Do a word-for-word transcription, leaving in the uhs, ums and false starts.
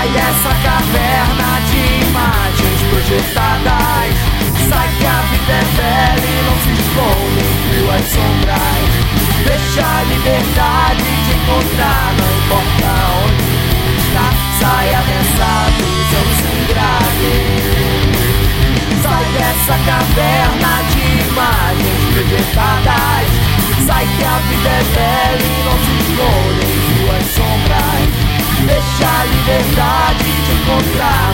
Sai dessa caverna de imagens projetadas. Sai que a vida é velha e não se esconde em suas sombras. Deixa a liberdade te encontrar, não importa onde está. Saia dessa prisão sem grave. Sai dessa caverna de imagens projetadas. Sai que a vida é velha e não se esconde em suas sombras. Deixa a liberdade te encontrar.